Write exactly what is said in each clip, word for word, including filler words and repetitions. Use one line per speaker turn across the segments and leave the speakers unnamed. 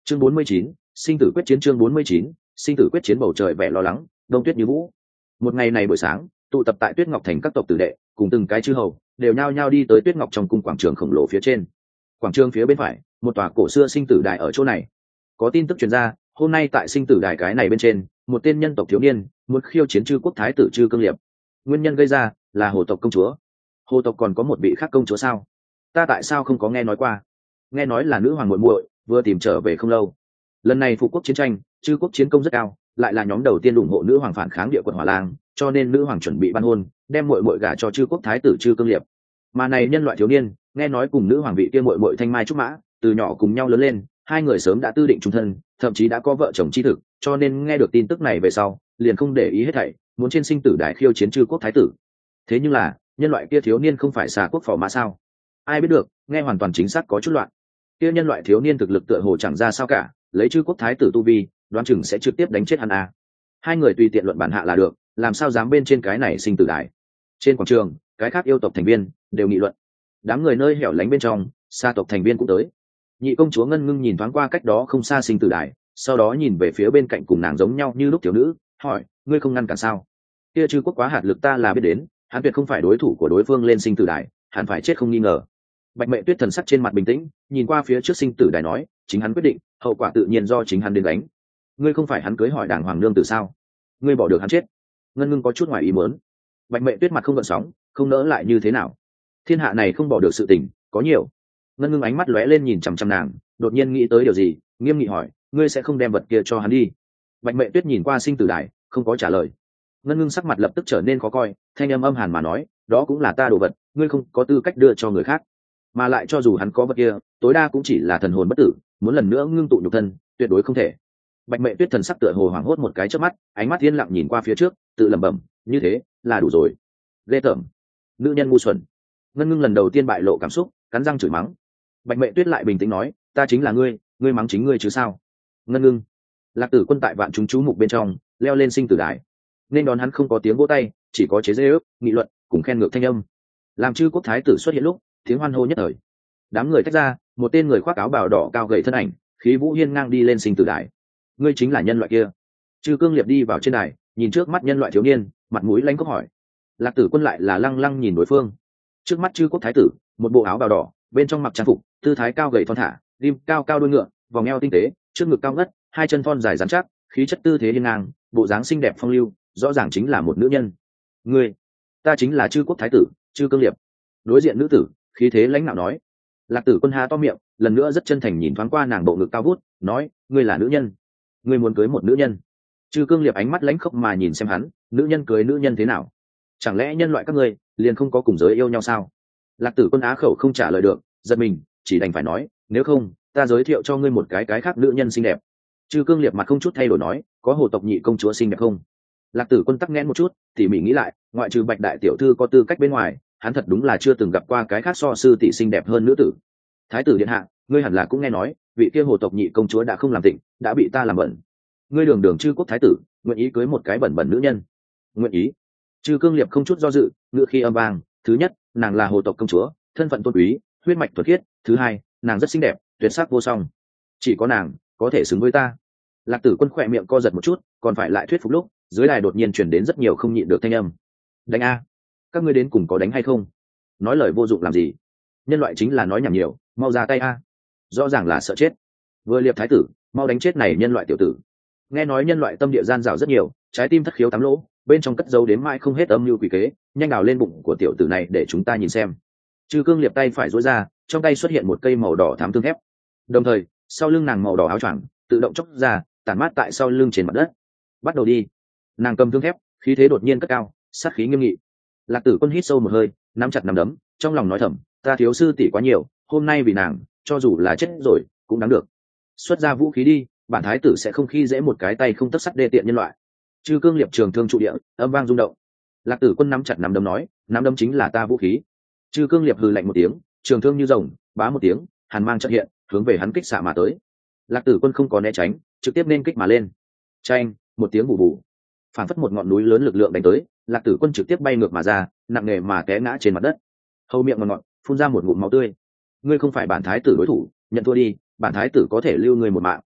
chương bốn mươi chín, sinh tử quyết chiến. Chương bốn mươi chín, sinh tử quyết chiến. Bầu trời vẻ lo lắng, đông tuyết như vũ. Một ngày này buổi sáng, tụ tập tại Tuyết Ngọc thành các tộc tử đệ cùng từng cái chư hầu đều nhao nhao đi tới Tuyết Ngọc trong cung quảng trường khổng lồ phía trên. Quảng trường phía bên phải, một tòa cổ xưa sinh tử đài ở chỗ này. Có tin tức truyền ra, hôm nay tại sinh tử đài cái này bên trên, một tên nhân tộc thiếu niên muốn khiêu chiến chư quốc thái tử Chư Cương Liệp. Nguyên nhân gây ra là hồ tộc công chúa. Hồ tộc còn có một vị khác công chúa sao? Ta tại sao không có nghe nói qua? Nghe nói là nữ hoàng muội muội vừa tìm trở về không lâu. Lần này phục quốc chiến tranh, chư quốc chiến công rất cao, lại là nhóm đầu tiên ủng hộ nữ hoàng phản kháng địa quận Hỏa Lang, cho nên nữ hoàng chuẩn bị ban hôn, đem muội muội gả cho chư quốc thái tử Chư Cương Liệp. Mà này nhân loại thiếu niên, nghe nói cùng nữ hoàng vị kia muội muội Thanh Mai Trúc Mã, từ nhỏ cùng nhau lớn lên, hai người sớm đã tư định chung thân, thậm chí đã có vợ chồng chi thực, cho nên nghe được tin tức này về sau, liền không để ý hết thảy, muốn trên sinh tử đài khiêu chiến chư quốc thái tử. Thế nhưng là, nhân loại kia thiếu niên không phải xà quốc phò mã sao? Ai biết được, nghe hoàn toàn chính xác có chút loạn. Kia nhân loại thiếu niên thực lực tựa hồ chẳng ra sao cả, lấy chư quốc thái tử tu vi, đoán chừng sẽ trực tiếp đánh chết hắn à. Hai người tùy tiện luận bản hạ là được, làm sao dám bên trên cái này sinh tử đài. Trên quảng trường, cái khác yêu tộc thành viên đều nghị luận. Đám người nơi hẻo lánh bên trong, xa tộc thành viên cũng tới. Nhị công chúa Ngân Ngưng nhìn thoáng qua cách đó không xa sinh tử đài, sau đó nhìn về phía bên cạnh cùng nàng giống nhau như lúc thiếu nữ, hỏi: ngươi không ngăn cản sao? Kia chư quốc quá hạt lực ta là biết đến, hắn tuyệt không phải đối thủ của đối phương lên sinh tử đài, hắn phải chết không nghi ngờ. Bạch Mệ Tuyết thần sắc trên mặt bình tĩnh, nhìn qua phía trước sinh tử đài nói: chính hắn quyết định, hậu quả tự nhiên do chính hắn đến đánh. Ngươi không phải hắn cưới hỏi đàng hoàng nương tử sao? Ngươi bỏ được hắn chết? Ngân Ngưng có chút ngoài ý muốn. Bạch Mệ Tuyết mặt không gợn sóng, không nỡ lại như thế nào? Thiên hạ này không bỏ được sự tình có nhiều. Ngân Ngưng ánh mắt lóe lên nhìn chằm chằm nàng, đột nhiên nghĩ tới điều gì, nghiêm nghị hỏi: ngươi sẽ không đem vật kia cho hắn đi? Bạch Mệ Tuyết nhìn qua sinh tử đài, không có trả lời. Ngân Ngưng sắc mặt lập tức trở nên khó coi, thanh âm âm hàn mà nói: đó cũng là ta đồ vật, ngươi không có tư cách đưa cho người khác. Mà lại cho dù hắn có vật kia, tối đa cũng chỉ là thần hồn bất tử, muốn lần nữa ngưng tụ nhục thân, tuyệt đối không thể. Bạch Mệ Tuyết thần sắc tựa hồ hoảng hốt một cái chớp mắt, ánh mắt yên lặng nhìn qua phía trước, tự lẩm bẩm: như thế là đủ rồi. Ghê tởm, nữ nhân ngu xuẩn. Ngân Ngưng lần đầu tiên bại lộ cảm xúc, cắn răng chửi mắng. Bạch Mệ Tuyết lại bình tĩnh nói: ta chính là ngươi, ngươi mắng chính ngươi chứ sao? Ngân Ngưng. Lạc Tử Quân tại vạn chúng chú mục bên trong leo lên sinh tử đài, nên đón hắn không có tiếng vỗ tay, chỉ có chế giễu, nghị luận cùng khen ngợi thanh âm. Làm chư quốc thái tử xuất hiện lúc, tiếng hoan hô nhất thời. Đám người tách ra, một tên người khoác áo bào đỏ cao gầy thân ảnh, khí vũ hiên ngang đi lên sinh tử đài. Ngươi chính là nhân loại kia? Chư Cương Liệp đi vào trên đài, nhìn trước mắt nhân loại thiếu niên, mặt mũi lanh cốc hỏi. Lạc Tử Quân lại là lăng lăng nhìn đối phương. Trước mắt chư quốc thái tử, một bộ áo bào đỏ, bên trong mặc trang phục, tư thái cao gầy thon thả, rim cao cao đuôi ngựa, vòng eo tinh tế, trước ngực cao ngất, hai chân thon dài rắn chắc, khí chất tư thế hiên ngang, bộ dáng xinh đẹp phong lưu, rõ ràng chính là một nữ nhân. Ngươi, ta chính là chư quốc thái tử Chư Cương Liệp. Đối diện nữ tử, khí thế lãnh nạo nói. Lạc Tử Quân há to miệng, lần nữa rất chân thành nhìn thoáng qua nàng bộ ngực cao vút, nói: ngươi là nữ nhân, ngươi muốn cưới một nữ nhân? Chư Cương Liệp ánh mắt lãnh khốc mà nhìn xem hắn, nữ nhân cưới nữ nhân thế nào? Chẳng lẽ nhân loại các ngươi liền không có cùng giới yêu nhau sao? Lạc Tử Quân á khẩu không trả lời được, giật mình, chỉ đành phải nói: nếu không, ta giới thiệu cho ngươi một cái cái khác nữ nhân xinh đẹp. Chư Cương Liệp mặt không chút thay đổi nói: có hồ tộc nhị công chúa xinh đẹp không? Lạc Tử Quân tắc nghẽn một chút, tỉ mỉ nghĩ lại, ngoại trừ Bạch đại tiểu thư có tư cách bên ngoài, hắn thật đúng là chưa từng gặp qua cái khác so sư tỷ xinh đẹp hơn nữ tử. Thái tử điện hạ, ngươi hẳn là cũng nghe nói, vị kia hồ tộc nhị công chúa đã không làm tịnh, đã bị ta làm bẩn. Ngươi đường đường chư quốc thái tử, nguyện ý cưới một cái bẩn bẩn nữ nhân? Nguyện ý. Chư Cương Liệp không chút do dự, ngữ khí âm vang: thứ nhất, nàng là hồ tộc công chúa, thân phận tôn quý, huyết mạch thuần khiết; thứ hai, nàng rất xinh đẹp, tuyệt sắc vô song, chỉ có nàng có thể xứng với ta. Lạc Tử Quân khỏe miệng co giật một chút, còn phải lại thuyết phục lúc, dưới đài đột nhiên truyền đến rất nhiều không nhịn được thanh âm. Đánh a, các ngươi đến cùng có đánh hay không? Nói lời vô dụng làm gì? Nhân loại chính là nói nhảm nhiều, mau ra tay a. Rõ ràng là sợ chết. Vừa liệp thái tử, mau đánh chết này nhân loại tiểu tử. Nghe nói nhân loại tâm địa gian dảo rất nhiều, trái tim thất khiếu tám lỗ, bên trong cất giấu đến mãi không hết âm mưu quỷ kế, nhanh đào lên bụng của tiểu tử này để chúng ta nhìn xem. Chư Cương Liệp tay phải duỗi ra, trong tay xuất hiện một cây màu đỏ thám thương thép. Đồng thời, sau lưng nàng màu đỏ áo choàng tự động chốc ra, tản mát tại sau lưng trên mặt đất. Bắt đầu đi. Nàng cầm thương thép, khí thế đột nhiên cất cao, sát khí nghiêm nghị. Lạc Tử Quân hít sâu một hơi, nắm chặt nắm đấm, trong lòng nói thầm: ta thiếu sư tỷ quá nhiều, hôm nay vì nàng, cho dù là chết rồi cũng đáng được. Xuất ra vũ khí đi, bản thái tử sẽ không khi dễ một cái tay không tấc sắt đê tiện nhân loại. Chư Cương Liệp trường thương trụ địa, âm vang rung động. Lạc Tử Quân nắm chặt nắm đấm nói: nắm đấm chính là ta vũ khí. Chư Cương Liệp hừ lạnh một tiếng, trường thương như rồng, bá một tiếng, hàn mang chợt hiện, hướng về hắn kích xạ mà tới. Lạc Tử Quân không có né tránh, trực tiếp nên kích mà lên. Chanh, một tiếng bù bù, phản phất một ngọn núi lớn lực lượng đánh tới, Lạc Tử Quân trực tiếp bay ngược mà ra, nặng nề mà té ngã trên mặt đất. Hầu miệng ngọt ngọt, phun ra một ngụm máu tươi. Ngươi không phải bản thái tử đối thủ, nhận thua đi, bản thái tử có thể lưu ngươi một mạng.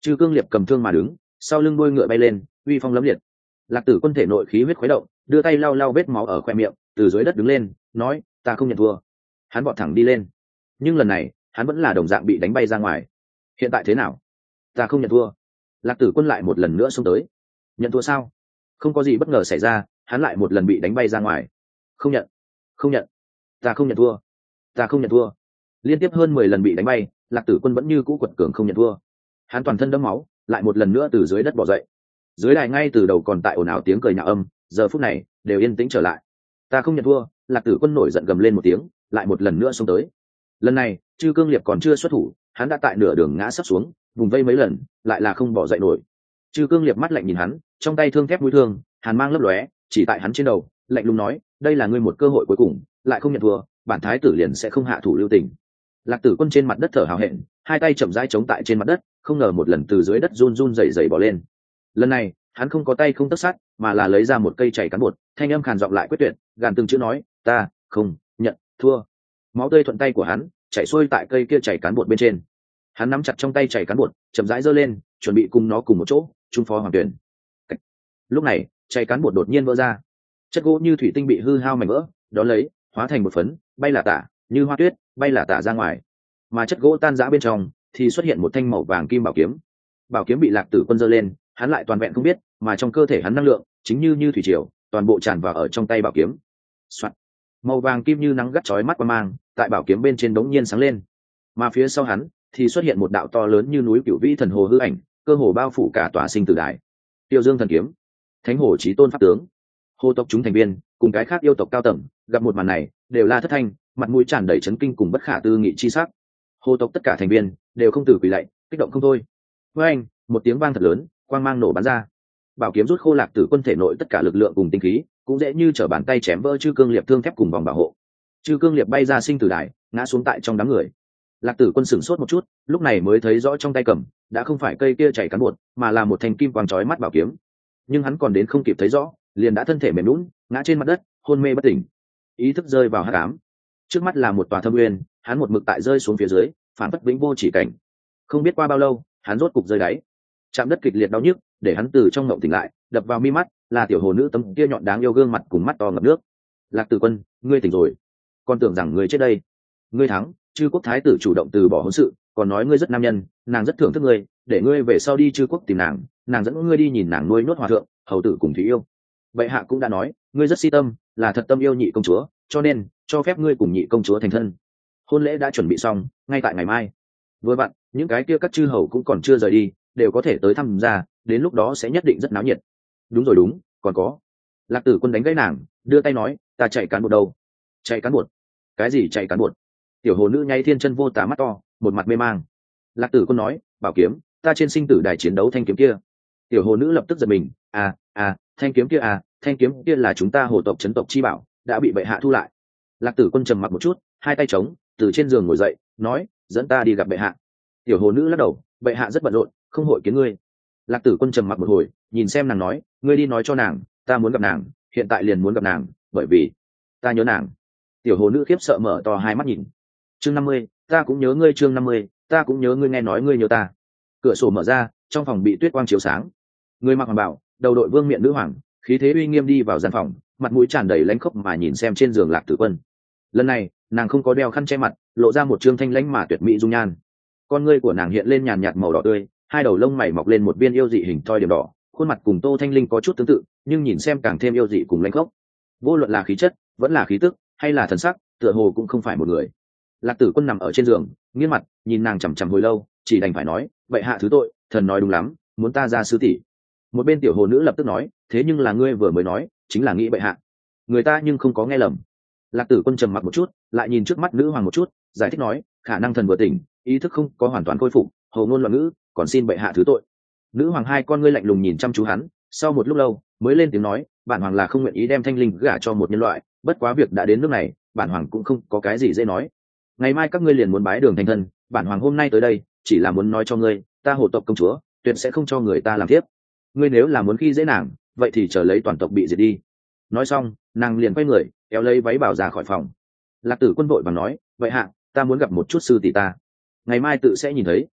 Trư Cương Liệp cầm thương mà đứng, sau lưng đuôi ngựa bay lên, uy phong lẫm liệt. Lạc Tử Quân thể nội khí huyết khuấy động, đưa tay lau lau vết máu ở khoe miệng, từ dưới đất đứng lên, nói: ta không nhận thua. Hắn vọt thẳng đi lên, nhưng lần này hắn vẫn là đồng dạng bị đánh bay ra ngoài. Hiện tại thế nào? Ta không nhận thua. Lạc Tử Quân lại một lần nữa xông tới. Nhận thua sao? Không có gì bất ngờ xảy ra, hắn lại một lần bị đánh bay ra ngoài. Không nhận, không nhận, ta không nhận thua, ta không nhận thua. Liên tiếp hơn mười lần bị đánh bay, Lạc Tử Quân vẫn như cũ quật cường không nhận thua. Hắn toàn thân đẫm máu, lại một lần nữa từ dưới đất bò dậy. Dưới đài ngay từ đầu còn tại ồn ào tiếng cười nhạo âm, giờ phút này đều yên tĩnh trở lại. Ta không nhận thua. Lạc Tử Quân nổi giận gầm lên một tiếng, lại một lần nữa xông tới. Lần này Trư Cương Liệp còn chưa xuất thủ, hắn đã tại nửa đường ngã sấp xuống, vùng vây mấy lần lại là không bỏ dậy nổi. Trư Cương Liệp mắt lạnh nhìn hắn, trong tay thương thép mũi thương hàn mang lấp lóe, chỉ tại hắn trên đầu, lạnh lùng nói: đây là ngươi một cơ hội cuối cùng, lại không nhận thua, bản thái tử liền sẽ không hạ thủ lưu tình. Lạc Tử Quân trên mặt đất thở hào hẹn, hai tay chậm rãi chống tại trên mặt đất, không ngờ một lần từ dưới đất run run rẩy rẩy bò lên. Lần này hắn không có tay không tấc sắt, mà là lấy ra một cây chảy cán bột, thanh âm khàn giọng lại quyết tuyệt, gàn từng chữ nói: ta không nhận thua. Máu tươi thuận tay của hắn chảy xuôi tại cây kia chảy cán bột bên trên. Hắn nắm chặt trong tay chảy cán bột, chậm rãi giơ lên, chuẩn bị cùng nó cùng một chỗ trung phó hoàng tuyển. Lúc này chảy cán bột đột nhiên vỡ ra, chất gỗ như thủy tinh bị hư hao mảnh vỡ, đó lấy hóa thành một phấn, bay là tả như hoa tuyết, bay là tả ra ngoài. Mà chất gỗ tan rã bên trong thì xuất hiện một thanh màu vàng kim bảo kiếm. Bảo kiếm bị Lạc Tử Quân giơ lên, hắn lại toàn vẹn không biết, mà trong cơ thể hắn năng lượng chính như như thủy triều, toàn bộ tràn vào ở trong tay bảo kiếm. Soạn. Màu vàng kim như nắng gắt chói mắt qua mang, tại bảo kiếm bên trên đống nhiên sáng lên. Mà phía sau hắn thì xuất hiện một đạo to lớn như núi cửu vĩ thần hồ hư ảnh, cơ hồ bao phủ cả tòa sinh tử đài. Tiêu Dương thần kiếm, Thánh Hồ Chí Tôn pháp tướng. Hồ tộc chúng thành viên cùng cái khác yêu tộc cao tầng gặp một màn này đều la thất thanh, mặt mũi tràn đầy chấn kinh cùng bất khả tư nghị chi sắc. Hồ tộc tất cả thành viên đều không từ quỳ lạy, kích động không thôi. Với anh, một tiếng vang thật lớn, quang mang nổ bắn ra. Bảo kiếm rút khô Lạc Tử Quân thể nội tất cả lực lượng cùng tinh khí, cũng dễ như trở bàn tay chém vỡ Trư Cương Liệp thương thép cùng vòng bảo hộ. Trư Cương Liệp bay ra sinh tử đài, ngã xuống tại trong đám người. Lạc Tử Quân sửng sốt một chút, lúc này mới thấy rõ trong tay cầm đã không phải cây kia chảy cán bột, mà là một thanh kim quang chói mắt bảo kiếm. Nhưng hắn còn đến không kịp thấy rõ, liền đã thân thể mềm nhũn, ngã trên mặt đất, hôn mê bất tỉnh. Ý thức rơi vào hắc ám. Trước mắt là một tòa thâm uyên, hắn một mực tại rơi xuống phía dưới, phản phất vĩnh vô chỉ cảnh. Không biết qua bao lâu, hắn rốt cục rơi đáy. Chạm đất kịch liệt đau nhức, để hắn từ trong mộng tỉnh lại, đập vào mi mắt là tiểu hồ nữ tấm kia nhọn đáng yêu gương mặt cùng mắt to ngập nước. Lạc Tử Quân, ngươi tỉnh rồi. Con tưởng rằng ngươi chết đây. Ngươi thắng, Chư Quốc thái tử chủ động từ bỏ hôn sự, còn nói ngươi rất nam nhân, nàng rất thưởng thức ngươi, để ngươi về sau đi Chư Quốc tìm nàng, nàng dẫn ngươi đi nhìn nàng nuôi nuốt hòa thượng, hầu tử cùng thủy yêu. Bệ hạ cũng đã nói, ngươi rất si tâm, là thật tâm yêu nhị công chúa, cho nên cho phép ngươi cùng nhị công chúa thành thân. Hôn lễ đã chuẩn bị xong, ngay tại ngày mai. Vừa vặn, những cái kia các chư hầu cũng còn chưa rời đi, đều có thể tới thăm gia, đến lúc đó sẽ nhất định rất náo nhiệt. Đúng rồi đúng, còn có. Lạc Tử Quân đánh gãy nàng, đưa tay nói, ta chạy cán bột đâu? Chạy cán bột? Cái gì chạy cán bột? Tiểu hồ nữ nháy thiên chân vô tà mắt to, một mặt mê mang. Lạc Tử Quân nói, bảo kiếm, ta trên sinh tử đài chiến đấu thanh kiếm kia. Tiểu hồ nữ lập tức giật mình, à à, thanh kiếm kia à, thanh kiếm kia là chúng ta hồ tộc chấn tộc chi bảo, đã bị bệ hạ thu lại. Lạc Tử Quân trầm mặc một chút, hai tay trống, từ trên giường ngồi dậy, nói, dẫn ta đi gặp bệ hạ. Tiểu hồ nữ lắc đầu, bệ hạ rất bận rộn, không hội kiến ngươi. Lạc Tử Quân trầm mặc một hồi, nhìn xem nàng nói, ngươi đi nói cho nàng, ta muốn gặp nàng, hiện tại liền muốn gặp nàng, bởi vì ta nhớ nàng. Tiểu hồ nữ khiếp sợ mở to hai mắt nhìn. Chương năm mươi, ta cũng nhớ ngươi. Chương năm mươi, ta cũng nhớ ngươi. Nghe nói ngươi nhớ ta. Cửa sổ mở ra, trong phòng bị tuyết quang chiếu sáng. Người mặc hoàng bào, đầu đội vương miện nữ hoàng, khí thế uy nghiêm đi vào gian phòng, mặt mũi tràn đầy lãnh khốc mà nhìn xem trên giường Lạc Tử Quân. Lần này nàng không có đeo khăn che mặt, lộ ra một trương thanh lãnh mà tuyệt mỹ dung nhan. Con ngươi của nàng hiện lên nhàn nhạt màu đỏ tươi, hai đầu lông mày mọc lên một viên yêu dị hình thoi điểm đỏ, khuôn mặt cùng Tô Thanh Linh có chút tương tự, nhưng nhìn xem càng thêm yêu dị cùng lãnh khốc. Vô luận là khí chất, vẫn là khí tức, hay là thần sắc, tựa hồ cũng không phải một người. Lạc Tử Quân nằm ở trên giường, nghiêng mặt nhìn nàng chằm chằm hồi lâu, chỉ đành phải nói, vậy hạ thứ tội, thần nói đúng lắm, muốn ta ra sư tỷ. Một bên tiểu hồ nữ lập tức nói, thế nhưng là ngươi vừa mới nói, chính là nghĩ bệ hạ. Người ta nhưng không có nghe lầm. Lạc Tử Quân trầm mặc một chút, lại nhìn trước mắt nữ hoàng một chút, giải thích nói, khả năng thần vừa tỉnh, ý thức không có hoàn toàn khôi phục, hồ ngôn loạn ngữ, còn xin bệ hạ thứ tội. Nữ hoàng hai con ngươi lạnh lùng nhìn chăm chú hắn, sau một lúc lâu mới lên tiếng nói, bản hoàng là không nguyện ý đem Thanh Linh gả cho một nhân loại, bất quá việc đã đến nước này, bản hoàng cũng không có cái gì dễ nói. Ngày mai các ngươi liền muốn bái đường thành thân, bản hoàng hôm nay tới đây chỉ là muốn nói cho ngươi, ta hồ tộc công chúa tuyệt sẽ không cho người ta làm tiếp. Ngươi nếu là muốn khi dễ nàng, vậy thì chờ lấy toàn tộc bị diệt đi. Nói xong, nàng liền quay người kéo lấy váy bảo ra khỏi phòng. Lạc Tử Quân vội vàng nói, vậy hạ, ta muốn gặp một chút sư tỷ ta, ngày mai tự sẽ nhìn thấy.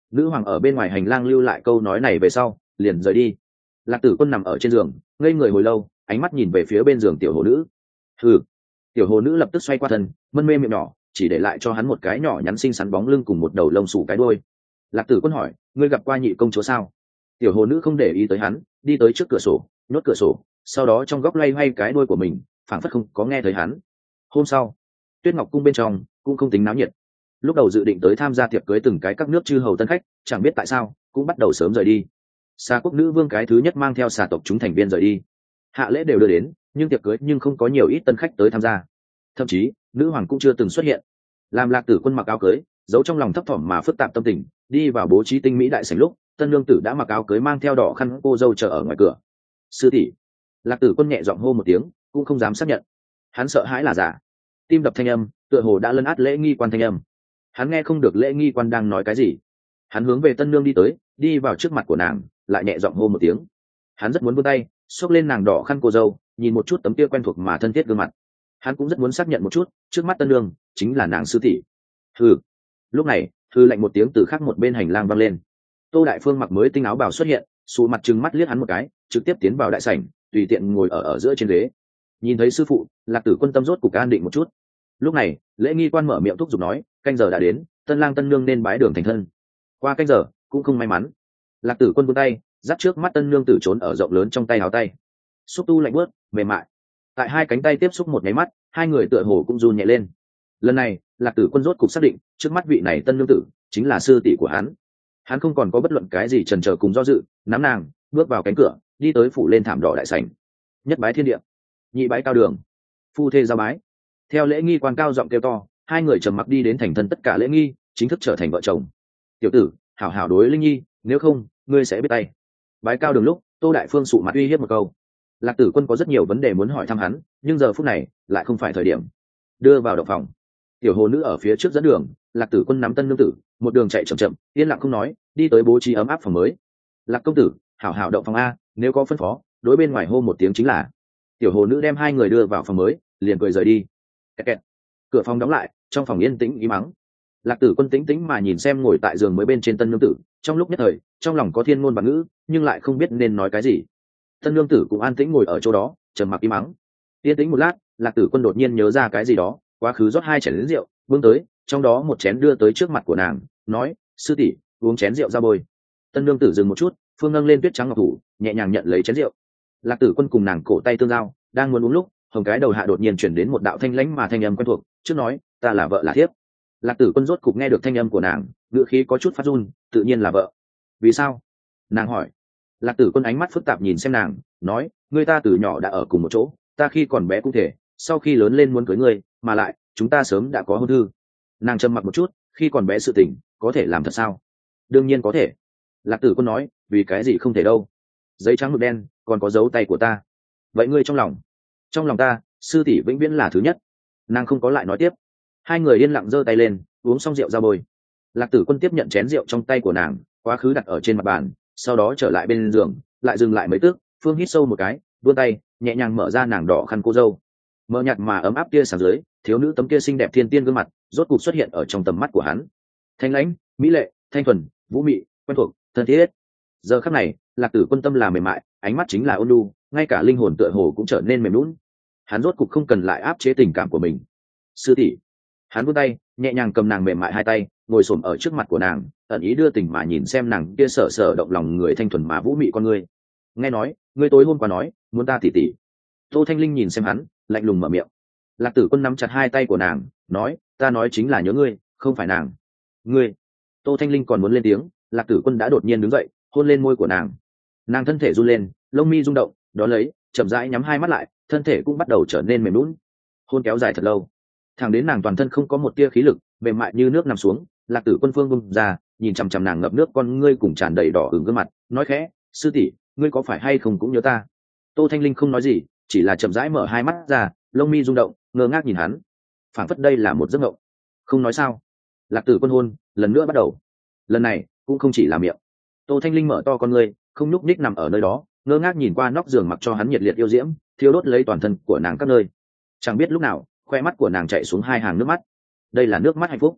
Nữ hoàng ở bên ngoài hành lang lưu lại câu nói này về sau liền rời đi. Lạc Tử Quân nằm ở trên giường ngây người hồi lâu, ánh mắt nhìn về phía bên giường tiểu hồ nữ. Hừ. Tiểu hồ nữ lập tức xoay qua thân, mân mê miệng nhỏ, chỉ để lại cho hắn một cái nhỏ nhắn xinh xắn bóng lưng cùng một đầu lông xù cái đuôi. Lạc Tử Quân hỏi, ngươi gặp qua nhị công chúa sao? Tiểu hồ nữ không để ý tới hắn, đi tới trước cửa sổ, nhốt cửa sổ, sau đó trong góc loay hoay cái đuôi của mình, phảng phất không có nghe thấy hắn. Hôm sau, Tuyết Ngọc cung bên trong cũng không tính náo nhiệt. Lúc đầu dự định tới tham gia tiệc cưới từng cái các nước chư hầu tân khách, chẳng biết tại sao cũng bắt đầu sớm rời đi. Xà quốc nữ vương cái thứ nhất mang theo xà tộc chúng thành viên rời đi. Hạ lễ đều đưa đến, nhưng tiệc cưới nhưng không có nhiều ít tân khách tới tham gia. Thậm chí nữ hoàng cũng chưa từng xuất hiện. Làm Lạc Tử Quân mặc áo cưới, giấu trong lòng thấp thỏm mà phức tạp tâm tình, đi vào bố trí tinh mỹ đại sảnh lúc, tân nương tử đã mặc áo cưới mang theo đỏ khăn cô dâu chờ ở ngoài cửa. Sư tỷ. Lạc Tử Quân nhẹ giọng hô một tiếng, cũng không dám xác nhận. Hắn sợ hãi là giả. Tim đập thanh âm, tựa hồ đã lấn át lễ nghi quan thanh âm. Hắn nghe không được lễ nghi quan đang nói cái gì. Hắn hướng về tân nương đi tới, đi vào trước mặt của nàng, lại nhẹ giọng hô một tiếng. Hắn rất muốn vươn tay xốc lên nàng đỏ khăn cô dâu, nhìn một chút tấm kia quen thuộc mà thân thiết gương mặt. Hắn cũng rất muốn xác nhận một chút, trước mắt tân nương chính là nàng sư tỷ. Hừ. Lúc này, thư lạnh một tiếng từ khác một bên hành lang vang lên. Tô Đại Phương mặc mới tinh áo bào xuất hiện, sụ mặt trừng mắt liếc hắn một cái, trực tiếp tiến vào đại sảnh, tùy tiện ngồi ở ở giữa trên ghế. Nhìn thấy sư phụ, Lạc Tử Quân tâm rốt cục an định một chút. Lúc này, lễ nghi quan mở miệng thúc giục nói, canh giờ đã đến, tân lang tân nương nên bái đường thành thân. Qua canh giờ, cũng không may mắn. Lạc Tử Quân vươn tay, dắt trước mắt tân nương tử trốn ở rộng lớn trong tay áo tay. Xúc tu lạnh buốt, mềm mại. Tại hai cánh tay tiếp xúc một nháy mắt, hai người tựa hồ cũng run nhẹ lên. Lần này, Lạc Tử Quân rốt cục xác định, trước mắt vị này tân nương tử chính là sư tỷ của hắn. Hắn không còn có bất luận cái gì chần chờ cùng do dự, nắm nàng, bước vào cánh cửa, đi tới phủ lên thảm đỏ đại sảnh. Nhất bái thiên địa, nhị bái cao đường, phu thê giao bái. Theo lễ nghi quan cao giọng kêu to, hai người trầm mặc đi đến thành thân tất cả lễ nghi, chính thức trở thành vợ chồng. Tiểu tử, hảo hảo đối linh nhi, nếu không, ngươi sẽ biết tay. Bái cao đường lúc, Tô Đại Phương sụ mặt uy hiếp một câu. Lạc Tử Quân có rất nhiều vấn đề muốn hỏi thăm hắn, nhưng giờ phút này lại không phải thời điểm. Đưa vào động phòng, tiểu hồ nữ ở phía trước dẫn đường, Lạc Tử Quân nắm tân nương tử, một đường chạy chậm chậm, yên lặng không nói, đi tới bố trí ấm áp phòng mới. Lạc công tử, hảo hảo động phòng a, nếu có phân phó, đối bên ngoài hô một tiếng chính là. Tiểu hồ nữ đem hai người đưa vào phòng mới, liền cười rời đi. Kẹt kẹt. Cửa phòng đóng lại, trong phòng yên tĩnh ý mắng. Lạc Tử Quân tĩnh tĩnh mà nhìn xem ngồi tại giường mới bên trên tân nương tử, trong lúc nhất thời, trong lòng có thiên ngôn và ngữ, nhưng lại không biết nên nói cái gì. Tân nương tử cũng an tĩnh ngồi ở chỗ đó, trầm mặc im mắng. Yên tĩnh một lát, Lạc Tử Quân đột nhiên nhớ ra cái gì đó, quá khứ rót hai chén lớn rượu, bưng tới, trong đó một chén đưa tới trước mặt của nàng, nói, sư tỷ, uống chén rượu ra bôi. Tân nương tử dừng một chút, phương nâng lên tuyết trắng ngọc thủ, nhẹ nhàng nhận lấy chén rượu. Lạc Tử Quân cùng nàng cổ tay tương giao, đang muốn uống lúc, hồng cái đầu hạ đột nhiên chuyển đến một đạo thanh lãnh mà thanh âm quen thuộc, trước nói, ta là vợ là thiếp. Lạc Tử Quân rốt cục nghe được thanh âm của nàng, ngữ khí có chút phát run, tự nhiên là vợ. Vì sao? Nàng hỏi. Lạc Tử Quân ánh mắt phức tạp nhìn xem nàng, nói, ngươi ta từ nhỏ đã ở cùng một chỗ, ta khi còn bé cũng thể, sau khi lớn lên muốn cưới ngươi, mà lại, chúng ta sớm đã có hôn thư. Nàng trầm mặc một chút, khi còn bé sự tình, có thể làm thật sao? Đương nhiên có thể. Lạc Tử Quân nói, vì cái gì không thể đâu? Giấy trắng mực đen, còn có dấu tay của ta. Vậy ngươi trong lòng? Trong lòng ta, sư tỷ vĩnh viễn là thứ nhất. Nàng không có lại nói tiếp. Hai người yên lặng giơ tay lên, uống xong rượu ra bồi. Lạc Tử Quân tiếp nhận chén rượu trong tay của nàng, quá khứ đặt ở trên mặt bàn, sau đó trở lại bên giường, lại dừng lại mấy tức, phương hít sâu một cái, vươn tay, nhẹ nhàng mở ra nàng đỏ khăn cô dâu. Mờ nhạt mà ấm áp kia sáng dưới, thiếu nữ tấm kia xinh đẹp thiên tiên gương mặt, rốt cục xuất hiện ở trong tầm mắt của hắn. Thanh lãnh, mỹ lệ, thanh thuần, vũ mị, quen thuộc, thân thiết. Giờ khắc này, Lạc Tử Quân tâm là mềm mại, ánh mắt chính là ôn nhu, ngay cả linh hồn tựa hồ cũng trở nên mềm nhũn. Hắn rốt cục không cần lại áp chế tình cảm của mình. Sư tỷ. Hắn vươn tay, nhẹ nhàng cầm nàng mềm mại hai tay, ngồi xổm ở trước mặt của nàng, ẩn ý đưa tình mà nhìn xem nàng kia sở sở động lòng người thanh thuần mà vũ mị con người. Nghe nói, ngươi tối hôm qua nói, muốn ta tỉ tỉ. Tô Thanh Linh nhìn xem hắn, lạnh lùng mở miệng. Lạc Tử Quân nắm chặt hai tay của nàng, nói, ta nói chính là nhớ ngươi, không phải nàng. Ngươi. Tô Thanh Linh còn muốn lên tiếng, Lạc Tử Quân đã đột nhiên đứng dậy, hôn lên môi của nàng. Nàng thân thể run lên, lông mi rung động, đó lấy, chậm rãi nhắm hai mắt lại, thân thể cũng bắt đầu trở nên mềm nhũn. Hôn kéo dài thật lâu, thẳng đến nàng toàn thân không có một tia khí lực, mềm mại như nước nằm xuống. Lạc Tử Quân phương bung ra, nhìn chằm chằm nàng ngập nước con ngươi cùng tràn đầy đỏ ửng gương mặt, nói khẽ, sư tỷ, ngươi có phải hay không cũng nhớ ta? Tô Thanh Linh không nói gì, chỉ là chậm rãi mở hai mắt ra, lông mi rung động, ngơ ngác nhìn hắn, phảng phất đây là một giấc mộng. Không nói sao? Lạc Tử Quân hôn lần nữa bắt đầu, lần này cũng không chỉ là miệng. Tô Thanh Linh mở to con ngươi, không nhúc nhích nằm ở nơi đó, ngơ ngác nhìn qua nóc giường mặc cho hắn nhiệt liệt yêu diễm, thiêu đốt lấy toàn thân của nàng các nơi. Chẳng biết lúc nào, khoe mắt của nàng chạy xuống hai hàng nước mắt. Đây là nước mắt hạnh phúc.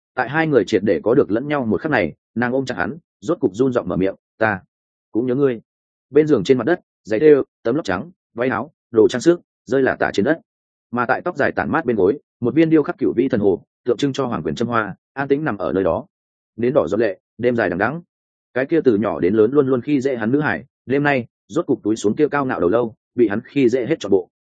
Tại hai người triệt để có được lẫn nhau một khắc này, nàng ôm chặt hắn, rốt cục run giọng mở miệng, ta cũng nhớ ngươi. Bên giường trên mặt đất, giày đeo, tấm lót trắng, váy áo, đồ trang sức rơi là tả trên đất, mà tại tóc dài tản mát bên gối, một viên điêu khắc cửu vĩ thần hồ tượng trưng cho hoàng quyền châm hoa an tĩnh nằm ở nơi đó. Nến đỏ giọt lệ, đêm dài đằng đẵng. Cái kia từ nhỏ đến lớn luôn luôn khi dễ hắn nữ hải, đêm nay rốt cục túi xuống kia cao ngạo đầu lâu, bị hắn khi dễ hết trọn bộ.